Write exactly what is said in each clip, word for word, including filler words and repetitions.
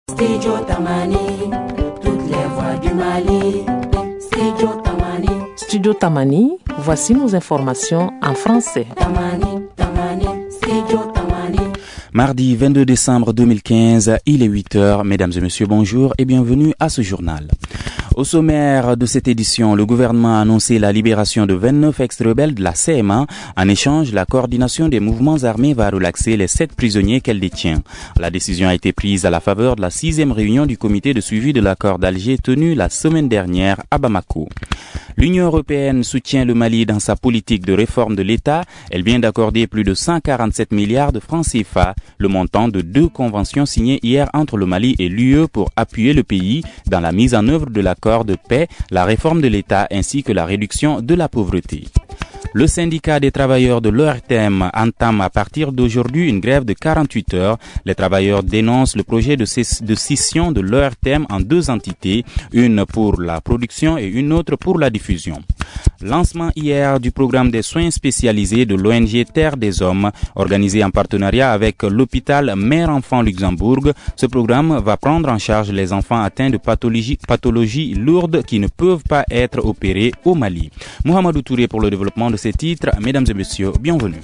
Studio Tamani, toutes les voix du Mali. Studio Tamani. Studio Tamani, voici nos informations en français. Tamani, Tamani, Studio Tamani. Mardi vingt-deux décembre deux mille quinze, il est huit heures. Mesdames et messieurs, bonjour et bienvenue à ce journal. Au sommaire de cette édition, le gouvernement a annoncé la libération de vingt-neuf ex-rebelles de la C M A. En échange, la coordination des mouvements armés va relaxer les sept prisonniers qu'elle détient. La décision a été prise à la faveur de la sixième réunion du comité de suivi de l'accord d'Alger tenue la semaine dernière à Bamako. L'Union européenne soutient le Mali dans sa politique de réforme de l'État. Elle vient d'accorder plus de cent quarante-sept milliards de francs C F A, le montant de deux conventions signées hier entre le Mali et l'U E pour appuyer le pays dans la mise en œuvre de l'accord de paix, la réforme de l'État ainsi que la réduction de la pauvreté. Le syndicat des travailleurs de l'O R T M entame à partir d'aujourd'hui une grève de quarante-huit heures. Les travailleurs dénoncent le projet de, de scission de l'O R T M en deux entités, une pour la production et une autre pour la diffusion. Lancement hier du programme des soins spécialisés de l'O N G Terre des Hommes, organisé en partenariat avec l'hôpital Mère-Enfant Luxembourg. Ce programme va prendre en charge les enfants atteints de pathologies, pathologies lourdes qui ne peuvent pas être opérés au Mali. Mohamedou Touré pour le développement de ces titres. Mesdames et messieurs, bienvenue.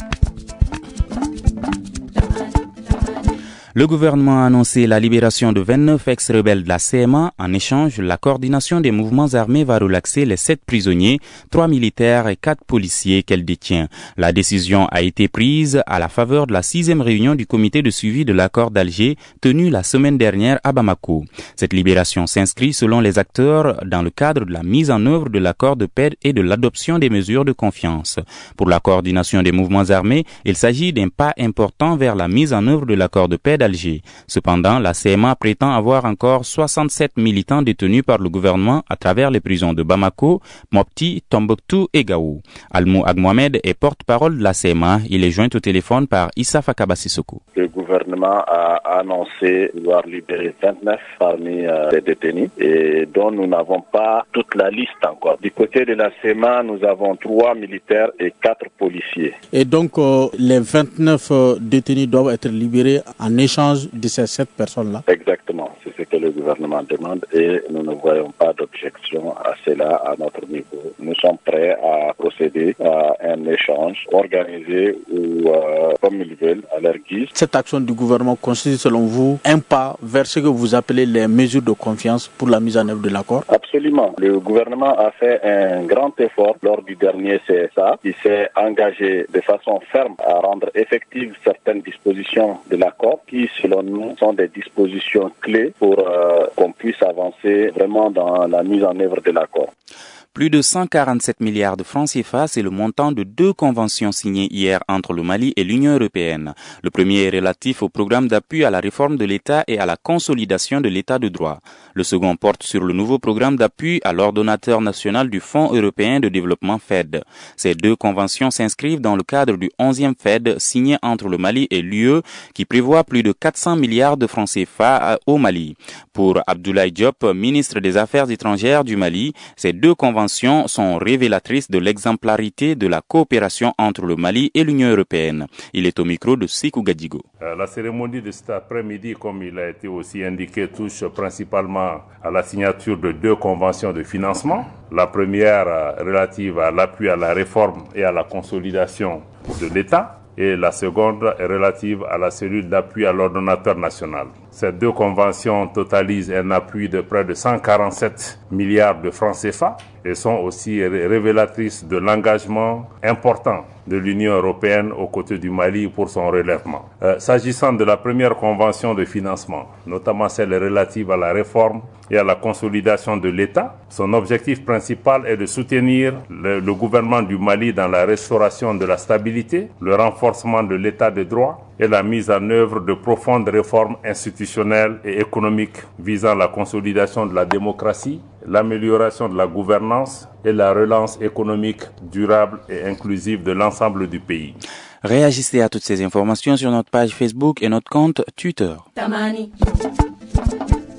Le gouvernement a annoncé la libération de vingt-neuf ex-rebelles de la C M A. En échange, la coordination des mouvements armés va relaxer les sept prisonniers, trois militaires et quatre policiers qu'elle détient. La décision a été prise à la faveur de la sixième réunion du comité de suivi de l'accord d'Alger tenue la semaine dernière à Bamako. Cette libération s'inscrit selon les acteurs dans le cadre de la mise en œuvre de l'accord de paix et de l'adoption des mesures de confiance. Pour la coordination des mouvements armés, il s'agit d'un pas important vers la mise en œuvre de l'accord de paix d'Alger. Cependant, la C M A prétend avoir encore soixante-sept militants détenus par le gouvernement à travers les prisons de Bamako, Mopti, Tombouctou et Gao. Almou Agmohamed est porte-parole de la C M A. Il est joint au téléphone par Issa Fakaba Sissoko. Le gouvernement a annoncé vouloir libérer vingt-neuf parmi euh, les détenus et dont nous n'avons pas toute la liste encore. Du côté de la C M A, nous avons trois militaires et quatre policiers. Et donc, euh, les vingt-neuf euh, détenus doivent être libérés en échange de ces sept personnes-là. Exactement, c'est ce que le gouvernement demande et nous ne voyons pas d'objection à cela à notre niveau. Nous sommes prêts à procéder à un échange organisé ou euh, comme ils veulent à leur guise. Cette action du gouvernement constitue selon vous un pas vers ce que vous appelez les mesures de confiance pour la mise en œuvre de l'accord? Absolument. Le gouvernement a fait un grand effort lors du dernier C S A. Il s'est engagé de façon ferme à rendre effectives certaines dispositions de l'accord qui, selon nous, sont des dispositions clés pour euh, qu'on puisse avancer vraiment dans la mise en œuvre de l'accord. Plus de cent quarante-sept milliards de francs C F A, c'est le montant de deux conventions signées hier entre le Mali et l'Union européenne. Le premier est relatif au programme d'appui à la réforme de l'État et à la consolidation de l'État de droit. Le second porte sur le nouveau programme d'appui à l'ordonnateur national du Fonds européen de développement F E D. Ces deux conventions s'inscrivent dans le cadre du onzième F E D signé entre le Mali et l'U E qui prévoit plus de quatre cents milliards de francs C F A au Mali. Pour Abdoulaye Diop, ministre des Affaires étrangères du Mali, ces deux conventions sont révélatrices de l'exemplarité de la coopération entre le Mali et l'Union européenne. Il est au micro de Sikou Gadigo. Euh, la cérémonie de cet après-midi, comme il a été aussi indiqué, touche principalement à la signature de deux conventions de financement. La première euh, relative à l'appui à la réforme et à la consolidation de l'État, et la seconde est relative à la cellule d'appui à l'ordonnateur national. Ces deux conventions totalisent un appui de près de cent quarante-sept milliards de francs C F A et sont aussi révélatrices de l'engagement important de l'Union européenne aux côtés du Mali pour son relèvement. Euh, s'agissant de la première convention de financement, notamment celle relative à la réforme et à la consolidation de l'État, son objectif principal est de soutenir le, le gouvernement du Mali dans la restauration de la stabilité, le renforcement de l'État de droit et la mise en œuvre de profondes réformes institutionnelles et économiques visant la consolidation de la démocratie, l'amélioration de la gouvernance et la relance économique durable et inclusive de l'ensemble du pays. Réagissez à toutes ces informations sur notre page Facebook et notre compte Twitter. Tamani.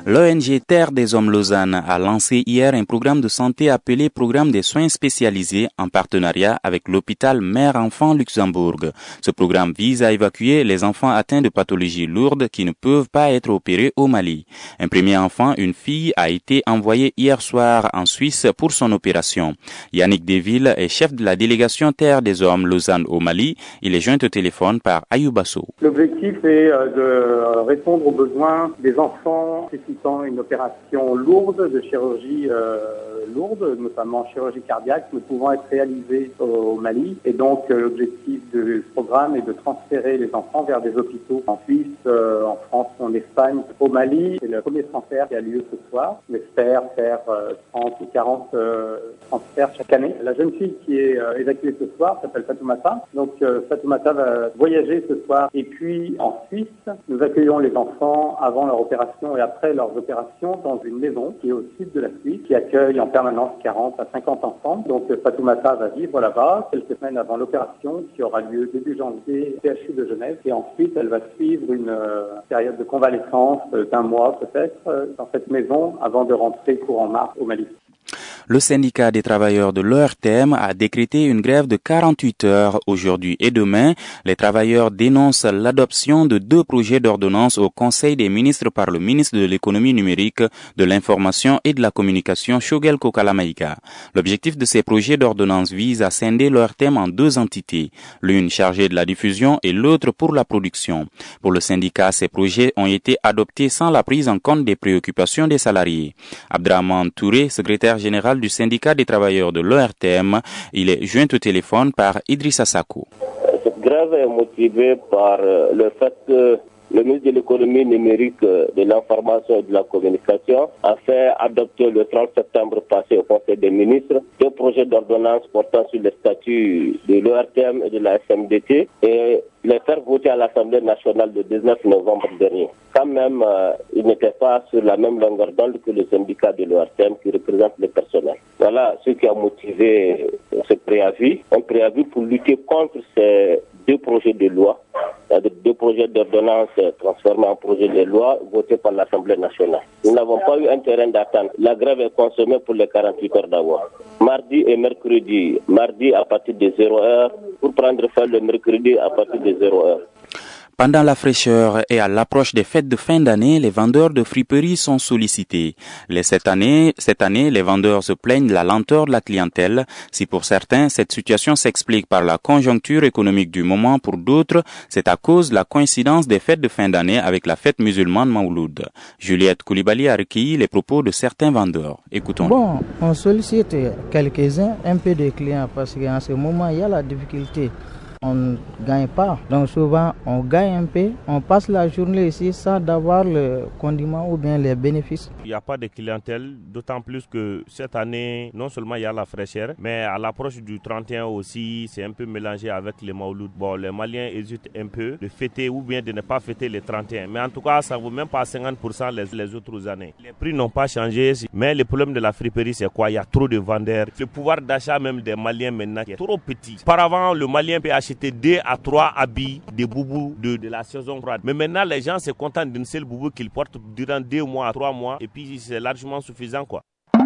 L'O N G Terre des Hommes Lausanne a lancé hier un programme de santé appelé Programme des soins spécialisés en partenariat avec l'hôpital Mère-Enfant Luxembourg. Ce programme vise à évacuer les enfants atteints de pathologies lourdes qui ne peuvent pas être opérés au Mali. Un premier enfant, une fille, a été envoyé hier soir en Suisse pour son opération. Yannick Deville est chef de la délégation Terre des Hommes Lausanne au Mali. Il est joint au téléphone par Ayoubasso. L'objectif est de répondre aux besoins des enfants une opération lourde de chirurgie euh, lourde, notamment chirurgie cardiaque, ne pouvant être réalisée au, au Mali. Et donc euh, l'objectif de ce programme est de transférer les enfants vers des hôpitaux en Suisse, euh, en France, en Espagne, au Mali. C'est le premier transfert qui a lieu ce soir. On espère faire euh, trente ou quarante euh, transferts chaque année. La jeune fille qui est euh, évacuée ce soir s'appelle Fatoumata. Donc euh, Fatoumata va voyager ce soir. Et puis en Suisse, nous accueillons les enfants avant leur opération et après leur leurs opérations dans une maison qui est au sud de la Suisse, qui accueille en permanence quarante à cinquante enfants. Donc Fatoumata va vivre là-bas quelques semaines avant l'opération qui aura lieu début janvier au C H U de Genève. Et ensuite, elle va suivre une euh, période de convalescence euh, d'un mois peut-être euh, dans cette maison avant de rentrer courant mars au Mali. Le syndicat des travailleurs de l'O R T M a décrété une grève de quarante-huit heures aujourd'hui et demain. Les travailleurs dénoncent l'adoption de deux projets d'ordonnance au Conseil des ministres par le ministre de l'économie numérique, de l'information et de la communication, Shogel Kokalamaïka. L'objectif de ces projets d'ordonnance vise à scinder l'O R T M en deux entités, l'une chargée de la diffusion et l'autre pour la production. Pour le syndicat, ces projets ont été adoptés sans la prise en compte des préoccupations des salariés. Abdrahman Touré, secrétaire général du syndicat des travailleurs de l'O R T M, il est joint au téléphone par Idrissa Sako. Cette grève est motivée par le fait que le ministre de l'économie numérique, de l'information et de la communication a fait adopter le trente septembre passé au Conseil des ministres deux projets d'ordonnance portant sur le statut de l'O R T M et de la S M D T et les faire voter à l'Assemblée nationale le dix-neuf novembre dernier. Quand même, euh, ils n'étaient pas sur la même longueur d'onde que le syndicat de l'O R T M qui représente le personnel. Voilà ce qui a motivé ce préavis. Un préavis pour lutter contre ces deux projets de loi, c'est-à-dire deux projets d'ordonnance transformés en projets de loi votés par l'Assemblée nationale. Nous n'avons pas eu un terrain d'attente. La grève est consommée pour les quarante-huit heures d'avant. Mardi et mercredi, mardi à partir de zéro heure, pour prendre fin le mercredi à partir de zéro heure. Pendant la fraîcheur et à l'approche des fêtes de fin d'année, les vendeurs de friperies sont sollicités. Les, cette, année, cette année, les vendeurs se plaignent de la lenteur de la clientèle. Si pour certains, cette situation s'explique par la conjoncture économique du moment, pour d'autres, c'est à cause de la coïncidence des fêtes de fin d'année avec la fête musulmane Mauloud. Juliette Koulibaly a recueilli les propos de certains vendeurs. Écoutons. Bon, on sollicite quelques-uns, un peu de clients, parce qu'en ce moment, il y a la difficulté. On ne gagne pas. Donc souvent, on gagne un peu. On passe la journée ici sans avoir le condiment ou bien les bénéfices. Il n'y a pas de clientèle, d'autant plus que cette année, non seulement il y a la fraîcheur, mais à l'approche du trente et un aussi, c'est un peu mélangé avec les Mauloud. Bon, les Maliens hésitent un peu de fêter ou bien de ne pas fêter les trente et un. Mais en tout cas, ça ne vaut même pas cinquante pour cent les, les autres années. Les prix n'ont pas changé, mais le problème de la friperie, c'est quoi? Il y a trop de vendeurs. Le pouvoir d'achat même des Maliens maintenant est trop petit. Auparavant, le Malien peut acheter deux à trois habits de boubou de, de la saison froide. Mais maintenant, les gens se contentent d'une seule boubou qu'ils portent durant deux mois à trois mois et puis c'est largement suffisant, quoi.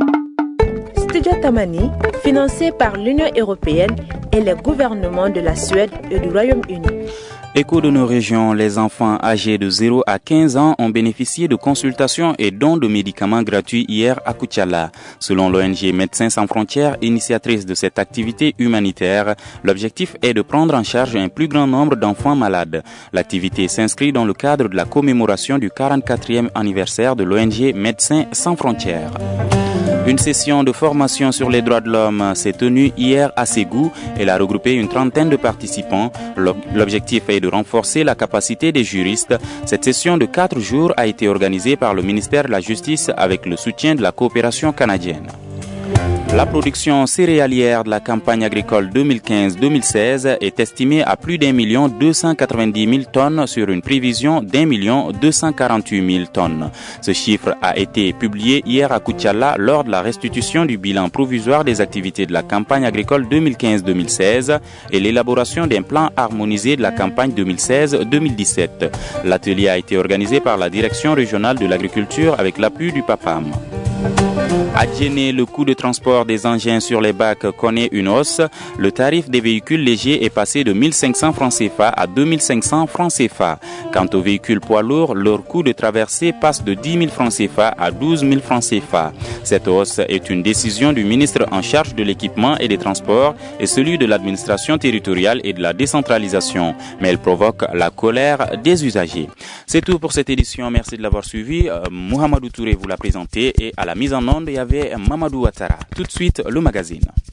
Studio Tamani, financé par l'Union européenne et les gouvernements de la Suède et du Royaume-Uni. Écho de nos régions, les enfants âgés de zéro à quinze ans ont bénéficié de consultations et dons de médicaments gratuits hier à Koutiala. Selon l'O N G Médecins sans frontières, initiatrice de cette activité humanitaire, l'objectif est de prendre en charge un plus grand nombre d'enfants malades. L'activité s'inscrit dans le cadre de la commémoration du quarante-quatrième anniversaire de l'O N G Médecins sans frontières. Une session de formation sur les droits de l'homme s'est tenue hier à Ségou. Elle a regroupé une trentaine de participants. L'objectif est de renforcer la capacité des juristes. Cette session de quatre jours a été organisée par le ministère de la Justice avec le soutien de la coopération canadienne. La production céréalière de la campagne agricole deux mille quinze deux mille seize est estimée à plus d'un million deux cent quatre-vingt-dix mille tonnes sur une prévision d'un million deux cent quarante-huit mille tonnes. Ce chiffre a été publié hier à Koutiala lors de la restitution du bilan provisoire des activités de la campagne agricole deux mille quinze deux mille seize et l'élaboration d'un plan harmonisé de la campagne deux mille seize deux mille dix-sept. L'atelier a été organisé par la Direction régionale de l'agriculture avec l'appui du PAPAM. À Djenné, le coût de transport des engins sur les bacs connaît une hausse. Le tarif des véhicules légers est passé de mille cinq cents francs C F A à deux mille cinq cents francs C F A. Quant aux véhicules poids lourds, leur coût de traversée passe de dix mille francs C F A à douze mille francs C F A. Cette hausse est une décision du ministre en charge de l'équipement et des transports et celui de l'administration territoriale et de la décentralisation. Mais elle provoque la colère des usagers. C'est tout pour cette édition. Merci de l'avoir suivi. Euh, Mohamedou Touré vous l'a présenté et à la mise en onde, il y avait Mamadou Ouattara. Tout de suite, le magazine.